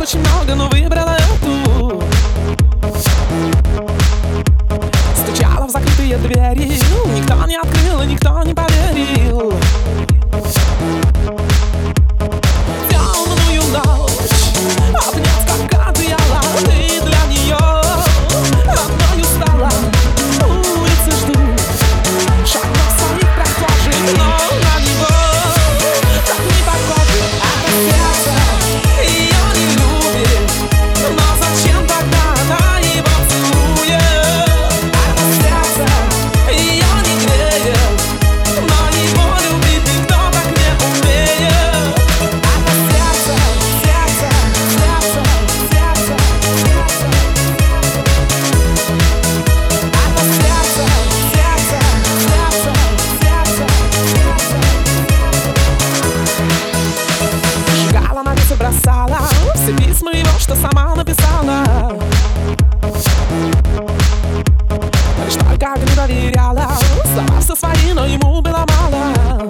очень много, но выбрала эту. Стучала в закрытые двери, никто не открыл и никто не поверил. Темную ночь обнять как одеяло, ты для нее одною стала. Улицы ждут шагов своих прохожих, но на него так не похоже. Это сердце ее не любит, но зачем тогда она его целует? Это сердце ее не греет, но его любить никто так не умеет. Это сердце, сердце, сердце, сердце, сердце. Это сердце, сердце, сердце, сердце, сердце. Сжигала, на улице бросала все письма его, что сама написала. Лишь только не доверяла, слова все свои, но ему было мало.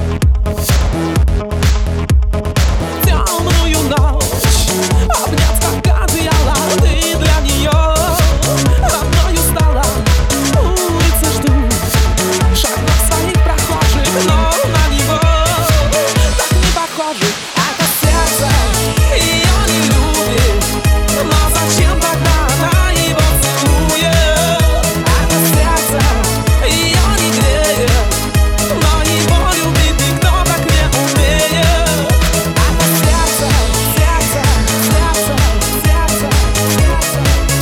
Темную ночь обнять как одеяло, ты для нее одною стала. Улицы ждут шагов своих прохожих, но на него так не похоже. Это сердце ее не любит, но зачем тогда она его целует? Это сердце ее не греет, но его любить никто так не умеет. Это сердце, сердце, сердце, сердце, сердце.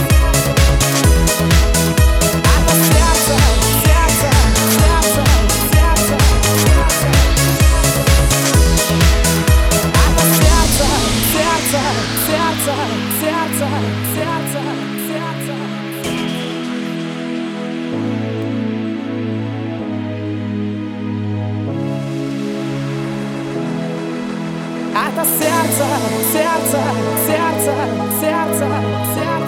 Это сердце, сердце, сердце, сердце, сердце. Это сердце, сердце, сердце, сердце, сердце, сердце. Это сердце, сердце, сердце, сердце, сердце.